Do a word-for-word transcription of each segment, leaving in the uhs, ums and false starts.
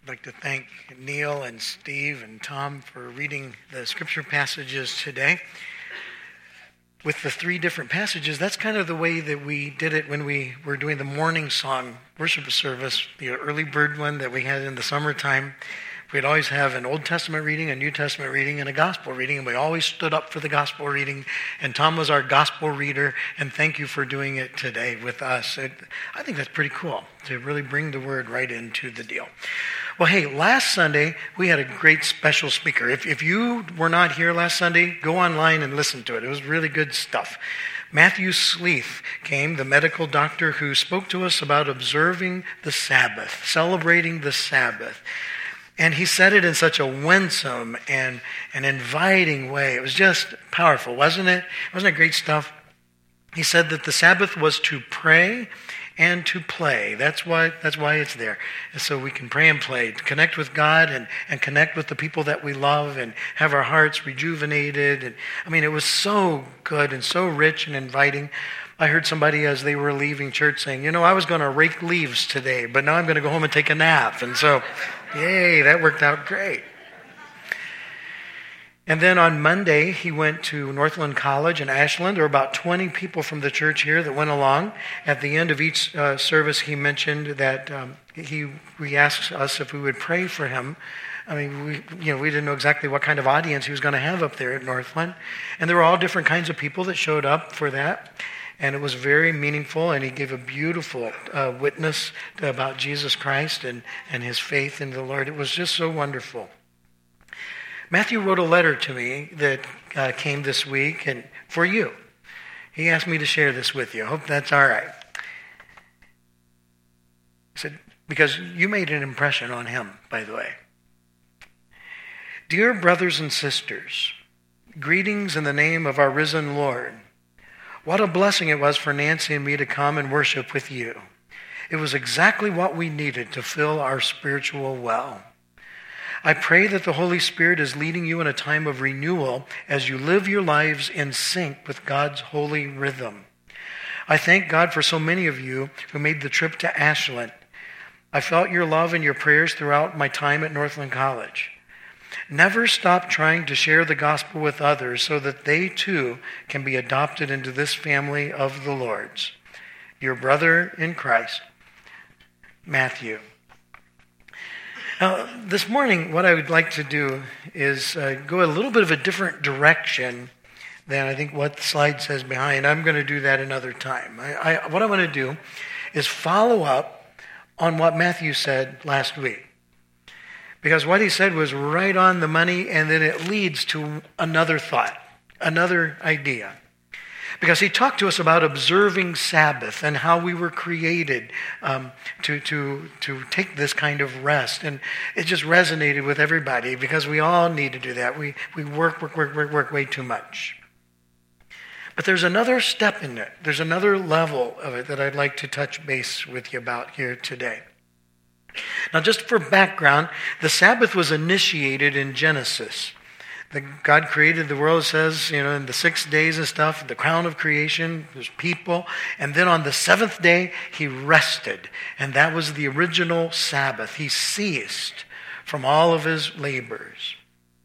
I'd like to thank Neil and Steve and Tom for reading the scripture passages today. With the three different passages, that's kind of the way that we did it when we were doing the morning song worship service, the early bird one that we had in the summertime. We'd always have an Old Testament reading, a New Testament reading, and a gospel reading, and we always stood up for the gospel reading, and Tom was our gospel reader, and thank you for doing it today with us. It, I think that's pretty cool, to really bring the word right into the deal. Well, hey, last Sunday, we had a great special speaker. If, if you were not here last Sunday, go online and listen to it. It was really good stuff. Matthew Sleeth came, the medical doctor who spoke to us about observing the Sabbath, celebrating the Sabbath. And he said it in such a winsome and an inviting way. It was just powerful, wasn't it? Wasn't it great stuff? He said that the Sabbath was to pray and to play. That's why that's why it's there. And so we can pray and play, to connect with God and, and connect with the people that we love and have our hearts rejuvenated. And I mean, it was so good and so rich and inviting. I heard somebody as they were leaving church saying, you know, I was going to rake leaves today, but now I'm going to go home and take a nap. And so, yay, that worked out great. And then on Monday, he went to Northland College in Ashland. There were about twenty people from the church here that went along. At the end of each uh, service, he mentioned that um, he we asked us if we would pray for him. I mean, we you know we didn't know exactly what kind of audience he was going to have up there at Northland. And there were all different kinds of people that showed up for that. And it was very meaningful, and he gave a beautiful uh, witness about Jesus Christ and, and his faith in the Lord. It was just so wonderful. Matthew wrote a letter to me that uh, came this week, and for you. He asked me to share this with you. I hope that's all right. He said, because you made an impression on him, by the way. Dear brothers and sisters, greetings in the name of our risen Lord. What a blessing it was for Nancy and me to come and worship with you. It was exactly what we needed to fill our spiritual well. I pray that the Holy Spirit is leading you in a time of renewal as you live your lives in sync with God's holy rhythm. I thank God for so many of you who made the trip to Ashland. I felt your love and your prayers throughout my time at Northland College. Never stop trying to share the gospel with others so that they too can be adopted into this family of the Lord's. Your brother in Christ, Matthew. Now, this morning, what I would like to do is uh, go a little bit of a different direction than I think what the slide says behind. I'm going to do that another time. I, I, what I want to do is follow up on what Matthew said last week. Because what he said was right on the money, and then it leads to another thought, another idea. Because he talked to us about observing Sabbath and how we were created um, to, to, to take this kind of rest. And it just resonated with everybody because we all need to do that. We, we work, work, work, work, work way too much. But there's another step in it. There's another level of it that I'd like to touch base with you about here today. Now, just for background, the Sabbath was initiated in Genesis. The, God created the world, it says, you know, in the six days and stuff, the crown of creation, there's people. And then on the seventh day, he rested. And that was the original Sabbath. He ceased from all of his labors.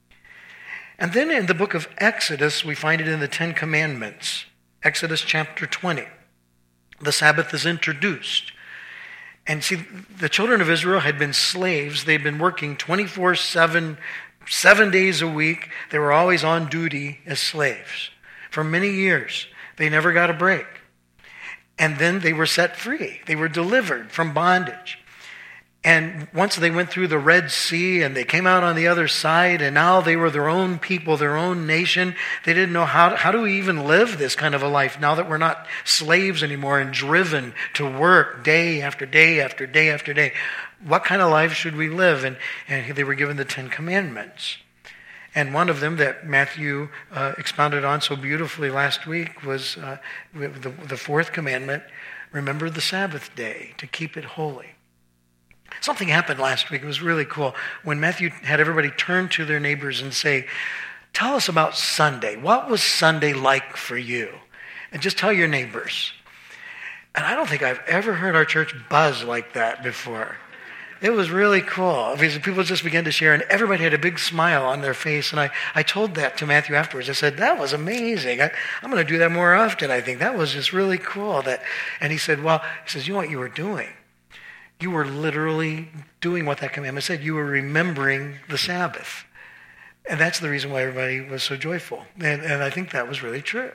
And then in the book of Exodus, we find it in the Ten Commandments. Exodus chapter twenty. The Sabbath is introduced. And see, the children of Israel had been slaves. They'd been working twenty-four seven, seven days a week. They were always on duty as slaves. For many years, they never got a break. And then they were set free. They were delivered from bondage. And once they went through the Red Sea and they came out on the other side, and now they were their own people, their own nation. They didn't know how, how do we even live this kind of a life now that we're not slaves anymore and driven to work day after day after day after day. What kind of life should we live? And, and they were given the Ten Commandments. And one of them that Matthew uh, expounded on so beautifully last week was uh, the, the fourth commandment, remember the Sabbath day to keep it holy. Something happened last week. It was really cool. When Matthew had everybody turn to their neighbors and say, tell us about Sunday. What was Sunday like for you? And just tell your neighbors. And I don't think I've ever heard our church buzz like that before. It was really cool because people just began to share, and everybody had a big smile on their face. And I, I told that to Matthew afterwards. I said, that was amazing. I, I'm going to do that more often, I think. That was just really cool. That, and he said, well, he says, you know what you were doing? You were literally doing what that commandment said. You were remembering the Sabbath. And that's the reason why everybody was so joyful. And, and I think that was really true.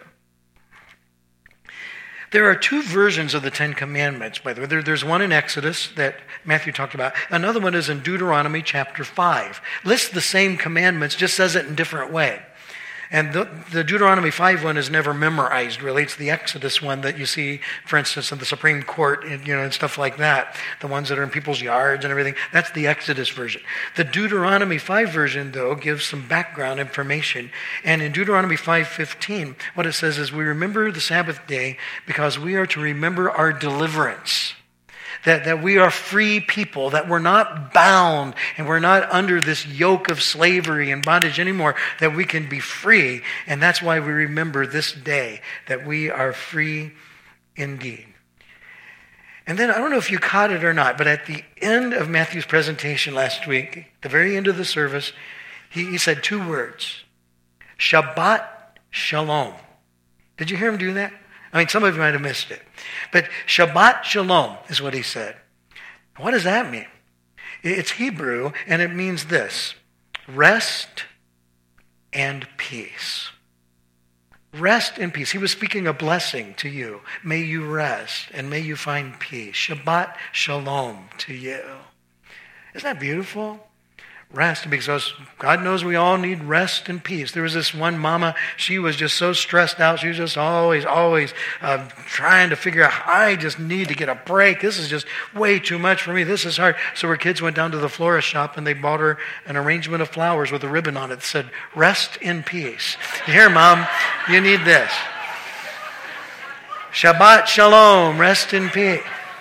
There are two versions of the Ten Commandments, by the way. There, there's one in Exodus that Matthew talked about. Another one is in Deuteronomy chapter five. Lists the same commandments, just says it in a different way. And the, the Deuteronomy five one is never memorized, really. It's the Exodus one that you see, for instance, in the Supreme Court, and, you know, and stuff like that. The ones that are in people's yards and everything. That's the Exodus version. The Deuteronomy five version, though, gives some background information. And in Deuteronomy five fifteen, what it says is, we remember the Sabbath day because we are to remember our deliverance. That, that we are free people, that we're not bound and we're not under this yoke of slavery and bondage anymore, that we can be free. And that's why we remember this day, that we are free indeed. And then, I don't know if you caught it or not, but at the end of Matthew's presentation last week, the very end of the service, he, he said two words, Shabbat Shalom. Did you hear him do that? I mean, some of you might have missed it. But Shabbat Shalom is what he said. What does that mean? It's Hebrew, and it means this: rest and peace. Rest and peace. He was speaking a blessing to you. May you rest, and may you find peace. Shabbat Shalom to you. Isn't that beautiful? Rest, because God knows we all need rest and peace. There was this one mama, she was just so stressed out. She was just always, always uh, trying to figure out, I just need to get a break. This is just way too much for me. This is hard. So her kids went down to the florist shop and they bought her an arrangement of flowers with a ribbon on it that said, rest in peace. Here, Mom, you need this. Shabbat Shalom, rest in peace.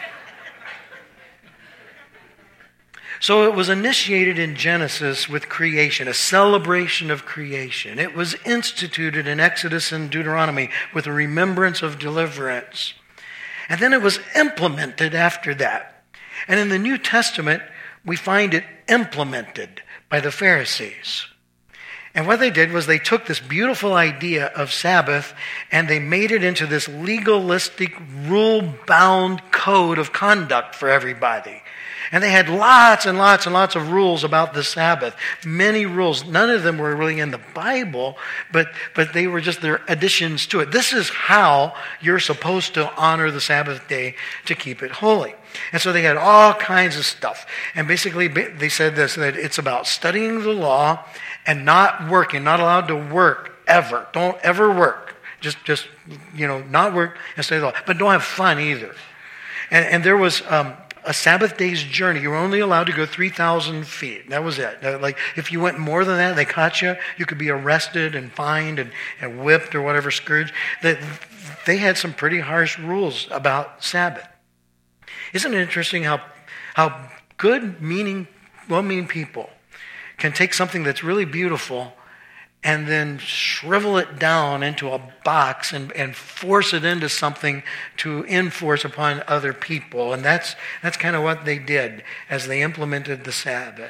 So it was initiated in Genesis with creation, a celebration of creation. It was instituted in Exodus and Deuteronomy with a remembrance of deliverance. And then it was implemented after that. And in the New Testament, we find it implemented by the Pharisees. And what they did was they took this beautiful idea of Sabbath and they made it into this legalistic, rule-bound code of conduct for everybody. And they had lots and lots and lots of rules about the Sabbath. Many rules. None of them were really in the Bible, but, but they were just their additions to it. This is how you're supposed to honor the Sabbath day to keep it holy. And so they had all kinds of stuff. And basically they said this, that it's about studying the law and not working, not allowed to work ever. Don't ever work. Just, just you know, not work and study the law. But don't have fun either. And, and there was... Um, a Sabbath day's journey. You were only allowed to go three thousand feet. That was it. Like, if you went more than that, they caught you, you could be arrested and fined and, and whipped or whatever, scourged. They, they had some pretty harsh rules about Sabbath. Isn't it interesting how, how good, meaning, well-meaning people can take something that's really beautiful and then shrivel it down into a box and, and force it into something to enforce upon other people. And that's that's kind of what they did as they implemented the Sabbath.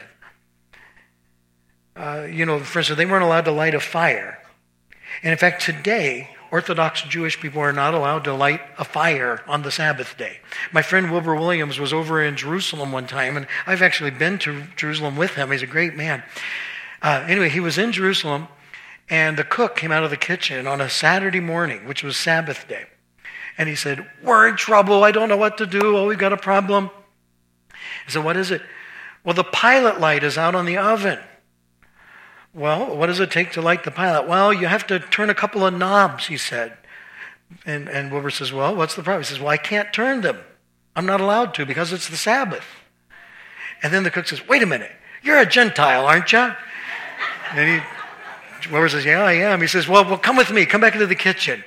Uh, you know, for instance, they weren't allowed to light a fire. And in fact, today, Orthodox Jewish people are not allowed to light a fire on the Sabbath day. My friend Wilbur Williams was over in Jerusalem one time, and I've actually been to Jerusalem with him. He's a great man. Uh, anyway, he was in Jerusalem, and the cook came out of the kitchen on a Saturday morning, which was Sabbath day. And he said, we're in trouble. I don't know what to do. Oh, we've got a problem. I said, what is it? Well, the pilot light is out on the oven. Well, what does it take to light the pilot? Well, you have to turn a couple of knobs, he said. And, and Wilbur says, well, what's the problem? He says, well, I can't turn them. I'm not allowed to because it's the Sabbath. And then the cook says, wait a minute. You're a Gentile, aren't you? And he... Wilbur says, yeah, I am. He says, well, well, come with me. Come back into the kitchen.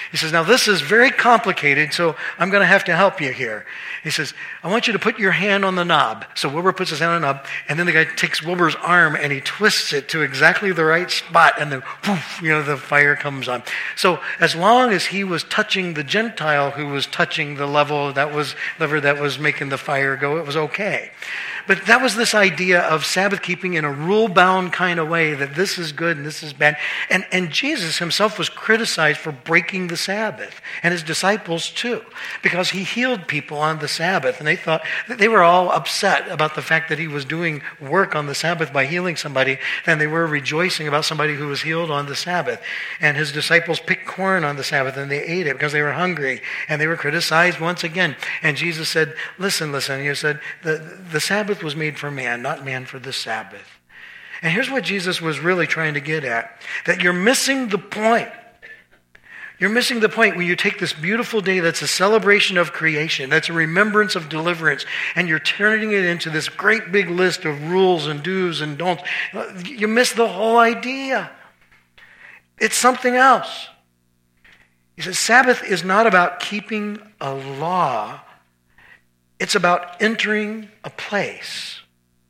He says, now this is very complicated, so I'm going to have to help you here. He says, I want you to put your hand on the knob. So Wilbur puts his hand on the knob, and then the guy takes Wilbur's arm and he twists it to exactly the right spot, and then poof, you know, the fire comes on. So as long as he was touching the Gentile who was touching the level that was lever that was making the fire go, it was okay. But that was this idea of Sabbath keeping in a rule-bound kind of way, that this is good and this is bad. And, and Jesus himself was criticized for breaking the Sabbath, and his disciples too, because he healed people on the Sabbath. And they thought, that they were all upset about the fact that he was doing work on the Sabbath by healing somebody, and they were rejoicing about somebody who was healed on the Sabbath. And his disciples picked corn on the Sabbath, and they ate it because they were hungry, and they were criticized once again. And Jesus said, listen, listen, he said, the, the Sabbath was made for man, not man for the Sabbath. And here's what Jesus was really trying to get at, that you're missing the point. You're missing the point when you take this beautiful day that's a celebration of creation, that's a remembrance of deliverance, and you're turning it into this great big list of rules and do's and don'ts. You miss the whole idea. It's something else. He says Sabbath is not about keeping a law. It's about entering a place.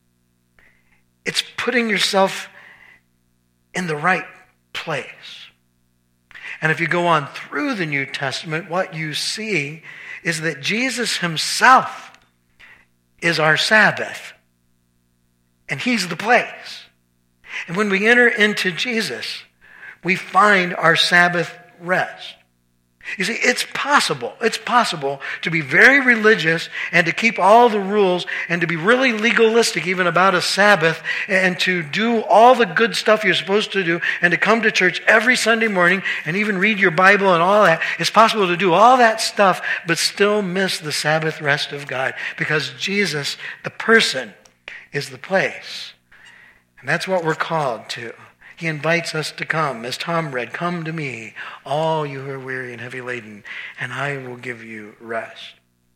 It's putting yourself in the right place. And if you go on through the New Testament, what you see is that Jesus himself is our Sabbath. And he's the place. And when we enter into Jesus, we find our Sabbath rest. You see, it's possible, it's possible to be very religious and to keep all the rules and to be really legalistic even about a Sabbath and to do all the good stuff you're supposed to do and to come to church every Sunday morning and even read your Bible and all that. It's possible to do all that stuff but still miss the Sabbath rest of God, because Jesus, the person, is the place. And that's what we're called to. He invites us to come, as Tom read, come to me, all you who are weary and heavy laden, and I will give you rest.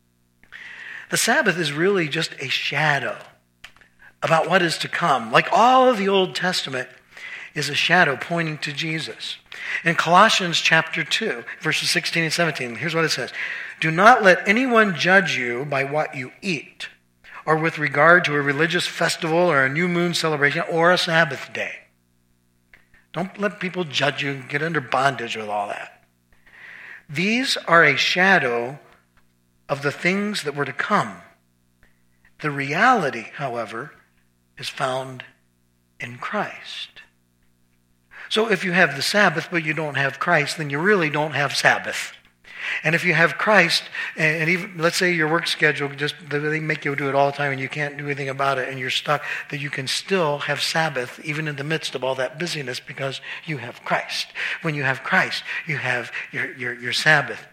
The Sabbath is really just a shadow about what is to come. Like all of the Old Testament is a shadow pointing to Jesus. In Colossians chapter two, verses sixteen and seventeen, here's what it says. Do not let anyone judge you by what you eat, or with regard to a religious festival or a new moon celebration or a Sabbath day. Don't let people judge you and get under bondage with all that. These are a shadow of the things that were to come. The reality, however, is found in Christ. So if you have the Sabbath but you don't have Christ, then you really don't have Sabbath. And if you have Christ, and even let's say your work schedule, just they make you do it all the time and you can't do anything about it and you're stuck, that you can still have Sabbath even in the midst of all that busyness because you have Christ. When you have Christ, you have your, your, your Sabbath.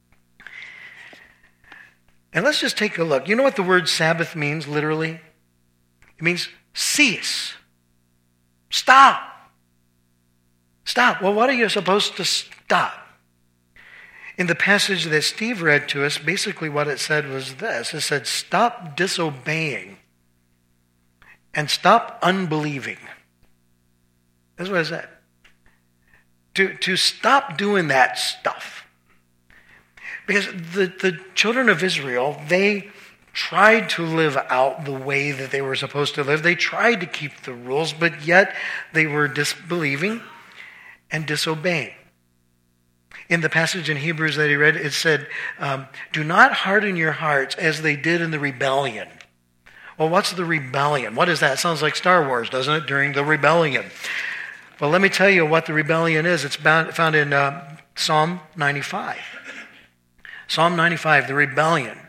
And let's just take a look. You know what the word Sabbath means literally? It means cease. Stop. Stop. Well, what are you supposed to stop? In the passage that Steve read to us, basically what it said was this. It said, stop disobeying and stop unbelieving. That's what it said. To, to stop doing that stuff. Because the, the children of Israel, they tried to live out the way that they were supposed to live. They tried to keep the rules, but yet they were disbelieving and disobeying. In the passage in Hebrews that he read, it said, um, do not harden your hearts as they did in the rebellion. Well, what's the rebellion? What is that? It sounds like Star Wars, doesn't it? During the rebellion. Well, let me tell you what the rebellion is. It's found in uh, Psalm ninety-five. Psalm ninety-five, the rebellion.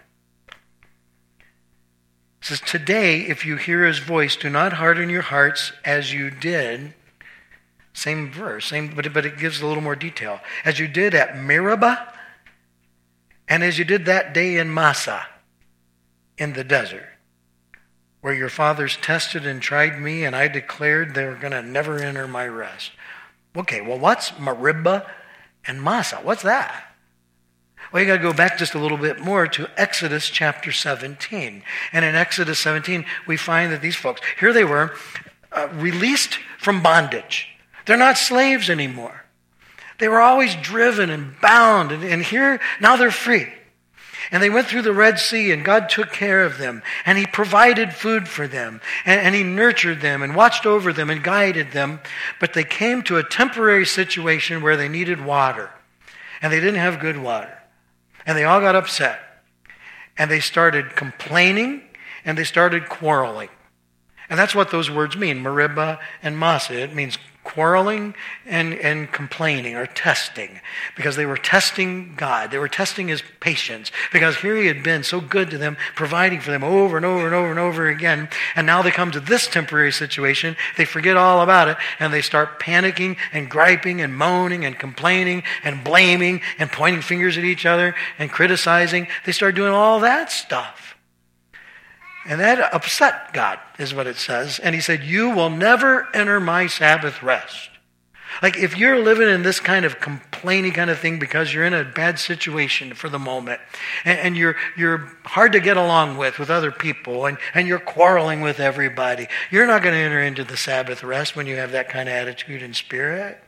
It says, today, if you hear his voice, do not harden your hearts as you did. Same verse, same, but, but it gives a little more detail. As you did at Meribah, and as you did that day in Massah, in the desert, where your fathers tested and tried me, and I declared they were going to never enter my rest. Okay, well, what's Meribah and Massah? What's that? Well, you got to go back just a little bit more to Exodus chapter seventeen. And in Exodus seventeen, we find that these folks, here they were, uh, released from bondage. They're not slaves anymore. They were always driven and bound, and, and here, now they're free. And they went through the Red Sea, and God took care of them, and He provided food for them, and, and He nurtured them, and watched over them, and guided them. But they came to a temporary situation where they needed water, and they didn't have good water. And they all got upset, and they started complaining, and they started quarreling. And that's what those words mean, Meribah and Massah. It means quarreling and, and complaining or testing, because they were testing God. They were testing His patience, because here He had been so good to them, providing for them over and over and over and over again. And now they come to this temporary situation. They forget all about it, and they start panicking and griping and moaning and complaining and blaming and pointing fingers at each other and criticizing. They start doing all that stuff. And that upset God, is what it says. And He said, you will never enter my Sabbath rest. Like, if you're living in this kind of complaining kind of thing because you're in a bad situation for the moment, and, and you're you're hard to get along with, with other people, and, and you're quarreling with everybody, you're not going to enter into the Sabbath rest when you have that kind of attitude and spirit.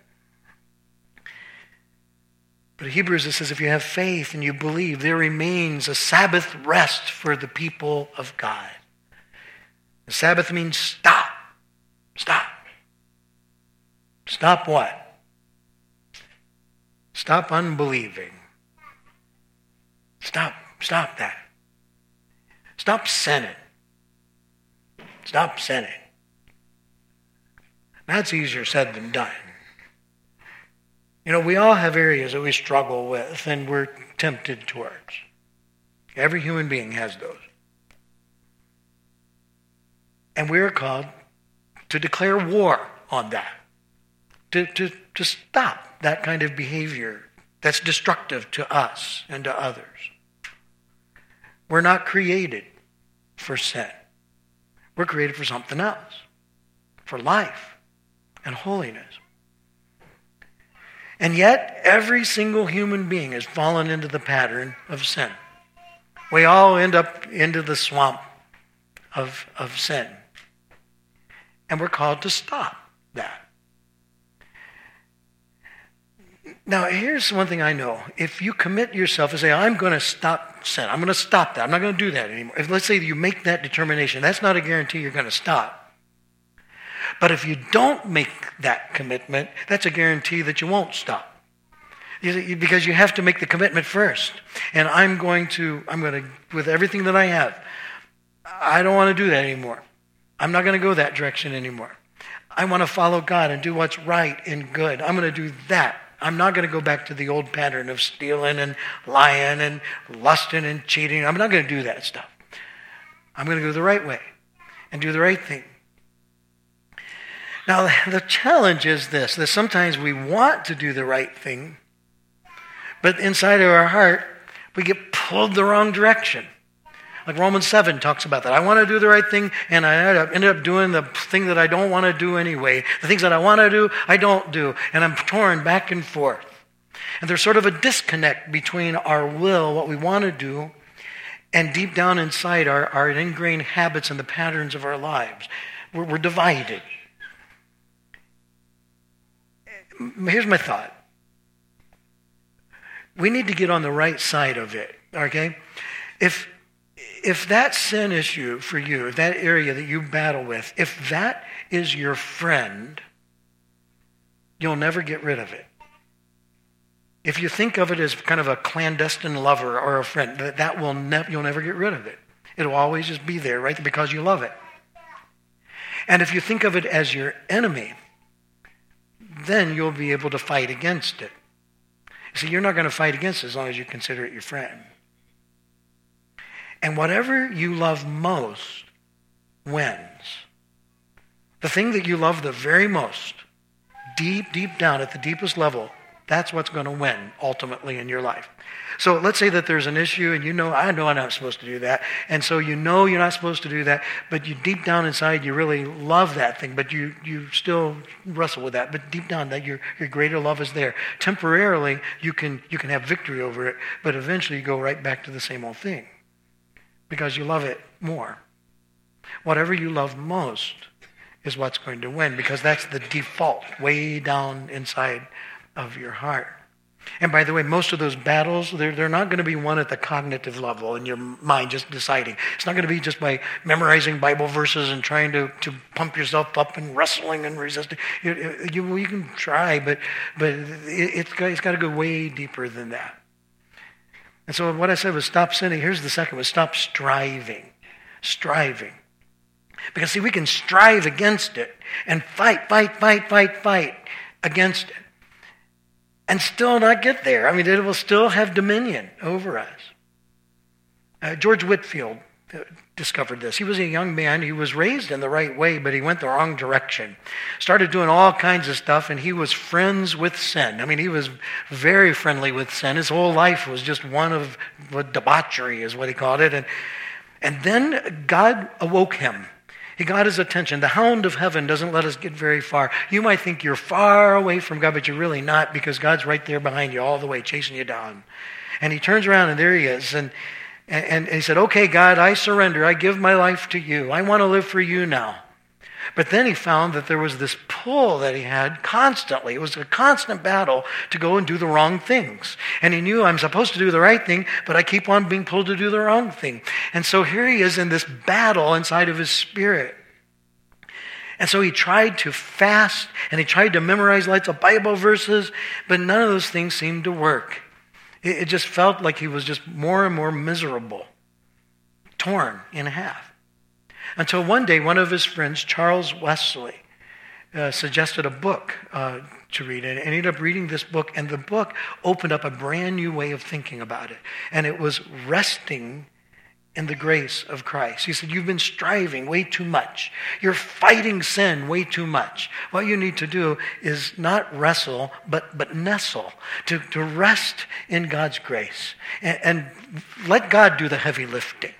But in Hebrews it says, if you have faith and you believe, there remains a Sabbath rest for the people of God. The Sabbath means stop. Stop. Stop what? Stop unbelieving. Stop. Stop that. Stop sinning. Stop sinning. That's easier said than done. You know, we all have areas that we struggle with and we're tempted towards. Every human being has those. And we are called to declare war on that. To, to, to stop that kind of behavior that's destructive to us and to others. We're not created for sin. We're created for something else. For life and holiness. And yet, every single human being has fallen into the pattern of sin. We all end up into the swamp of, of sin. And we're called to stop that. Now, here's one thing I know. If you commit yourself and say, I'm going to stop sin, I'm going to stop that, I'm not going to do that anymore. If, let's say you make that determination, that's not a guarantee you're going to stop. But if you don't make that commitment, that's a guarantee that you won't stop. Because you have to make the commitment first. And I'm going to, I'm going to, with everything that I have, I don't want to do that anymore. I'm not going to go that direction anymore. I want to follow God and do what's right and good. I'm going to do that. I'm not going to go back to the old pattern of stealing and lying and lusting and cheating. I'm not going to do that stuff. I'm going to go the right way and do the right thing. Now, the challenge is this, that sometimes we want to do the right thing, but inside of our heart, we get pulled the wrong direction. Like Romans seven talks about that. I want to do the right thing, and I ended up doing the thing that I don't want to do anyway. The things that I want to do, I don't do, and I'm torn back and forth. And there's sort of a disconnect between our will, what we want to do, and deep down inside our, our ingrained habits and the patterns of our lives. We're, we're divided. Here's my thought. We need to get on the right side of it, okay? If if that sin issue for you, if that area that you battle with, if that is your friend, you'll never get rid of it. If you think of it as kind of a clandestine lover or a friend, that, that will ne- you'll never get rid of it. It'll always just be there, right? Because you love it. And if you think of it as your enemy, then you'll be able to fight against it. See, you're not going to fight against it as long as you consider it your friend. And whatever you love most wins. The thing that you love the very most, deep, deep down at the deepest level, that's what's going to win ultimately in your life. So let's say that there's an issue and you know, I know I'm not supposed to do that. And so you know you're not supposed to do that, but you deep down inside, you really love that thing, but you, you still wrestle with that. But deep down, that your, your greater love is there. Temporarily, you can, you can have victory over it, but eventually you go right back to the same old thing because you love it more. Whatever you love most is what's going to win because that's the default way down inside of your heart. And by the way, most of those battles, they're, they're not going to be won at the cognitive level in your mind, just deciding. It's not going to be just by memorizing Bible verses and trying to, to pump yourself up and wrestling and resisting. You, you, you can try, but but it, it's got, it's got to go way deeper than that. And so what I said was stop sinning. Here's the second was stop striving. Striving. Because see, we can strive against it and fight, fight, fight, fight, fight against it. And still not get there. I mean, it will still have dominion over us. Uh, George Whitefield uh, discovered this. He was a young man. He was raised in the right way, but he went the wrong direction. Started doing all kinds of stuff, and he was friends with sin. I mean, he was very friendly with sin. His whole life was just one of debauchery, is what he called it. And, and then God awoke him. He got his attention. The hound of heaven doesn't let us get very far. You might think you're far away from God, but you're really not, because God's right there behind you all the way, chasing you down. And he turns around, and there he is. And, and, and he said, okay, God, I surrender. I give my life to you. I want to live for you now. But then he found that there was this pull that he had constantly. It was a constant battle to go and do the wrong things. And he knew, I'm supposed to do the right thing, but I keep on being pulled to do the wrong thing. And so here he is in this battle inside of his spirit. And so he tried to fast, and he tried to memorize lots of Bible verses, but none of those things seemed to work. It, it just felt like he was just more and more miserable, torn in half. Until one day, one of his friends, Charles Wesley, uh, suggested a book uh, to read. And I ended up reading this book, and the book opened up a brand new way of thinking about it. And it was resting in the grace of Christ. He said, you've been striving way too much. You're fighting sin way too much. What you need to do is not wrestle, but, but nestle, to, to rest in God's grace. And, and let God do the heavy lifting.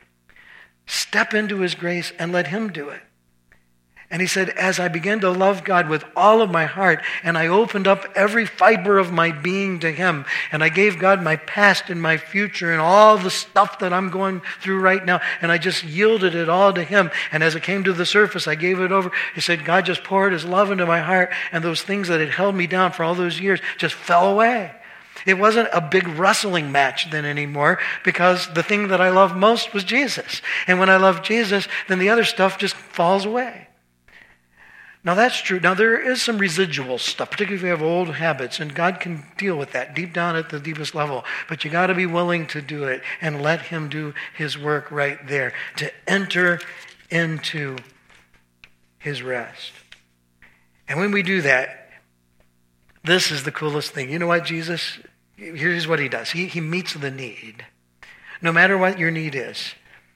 Step into his grace and let him do it. And he said, as I began to love God with all of my heart, and I opened up every fiber of my being to him, and I gave God my past and my future and all the stuff that I'm going through right now, and I just yielded it all to him. And as it came to the surface, I gave it over. He said, God just poured his love into my heart, and those things that had held me down for all those years just fell away. It wasn't a big wrestling match then anymore, because the thing that I loved most was Jesus. And when I love Jesus, then the other stuff just falls away. Now that's true. Now there is some residual stuff, particularly if you have old habits, and God can deal with that deep down at the deepest level. But you got to be willing to do it and let him do his work right there to enter into his rest. And when we do that, this is the coolest thing. You know what, Jesus? Here's what he does. He, he meets the need. No matter what your need is,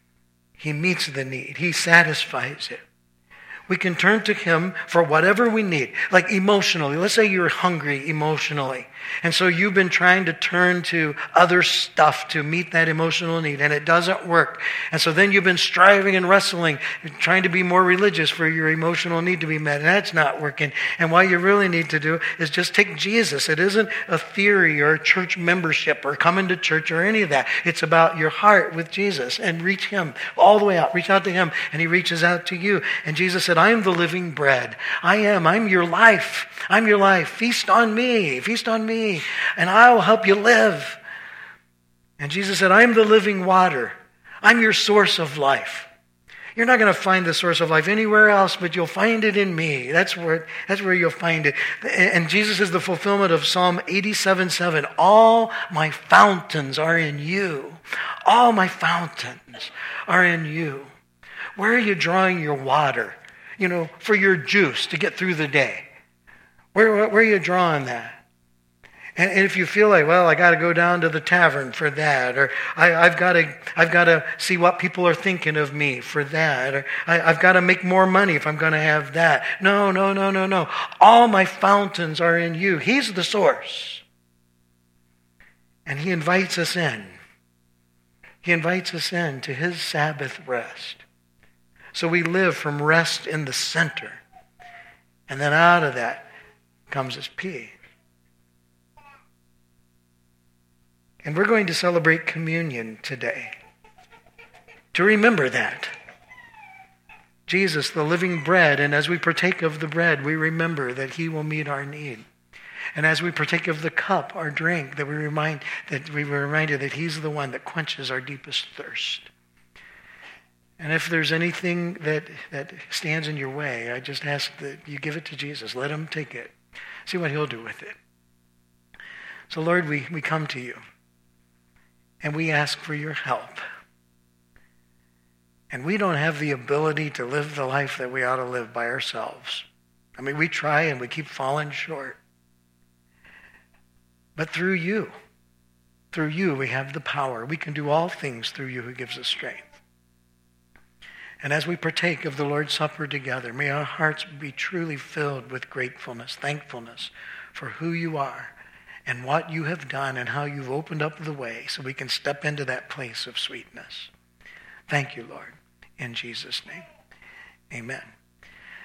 he meets the need. He satisfies it. We can turn to him for whatever we need, like emotionally. Let's say you're hungry emotionally, and so you've been trying to turn to other stuff to meet that emotional need, and it doesn't work. And so then you've been striving and wrestling, trying to be more religious for your emotional need to be met, and that's not working. And what you really need to do is just take Jesus. It isn't a theory or a church membership or coming to church or any of that. It's about your heart with Jesus, and reach him all the way out. Reach out to him, and he reaches out to you. And Jesus said, I am the living bread. I am. I'm your life. I'm your life. Feast on me. Feast on me, and I will help you live. And Jesus said, I'm the living water. I'm your source of life. You're not going to find the source of life anywhere else, but you'll find it in me. That's where, that's where you'll find it. And Jesus is the fulfillment of Psalm eighty-seven seven. All my fountains are in you. All my fountains are in you. Where are you drawing your water? You know, for your juice to get through the day. Where, where, where are you drawing that? And, and if you feel like, well, I got to go down to the tavern for that, or I, I've got to, I've got to see what people are thinking of me for that, or I, I've got to make more money if I'm going to have that. No, no, no, no, no. All my fountains are in you. He's the source, and he invites us in. He invites us in to his Sabbath rest. So we live from rest in the center. And then out of that comes his peace. And we're going to celebrate communion today. To remember that. Jesus, the living bread, and as we partake of the bread, we remember that he will meet our need. And as we partake of the cup, our drink, that we remind that we were reminded that he's the one that quenches our deepest thirst. And if there's anything that, that stands in your way, I just ask that you give it to Jesus. Let him take it. See what he'll do with it. So Lord, we, we come to you. And we ask for your help. And we don't have the ability to live the life that we ought to live by ourselves. I mean, we try and we keep falling short. But through you, through you, we have the power. We can do all things through you who gives us strength. And as we partake of the Lord's Supper together, may our hearts be truly filled with gratefulness, thankfulness for who you are and what you have done and how you've opened up the way so we can step into that place of sweetness. Thank you, Lord. In Jesus' name, amen.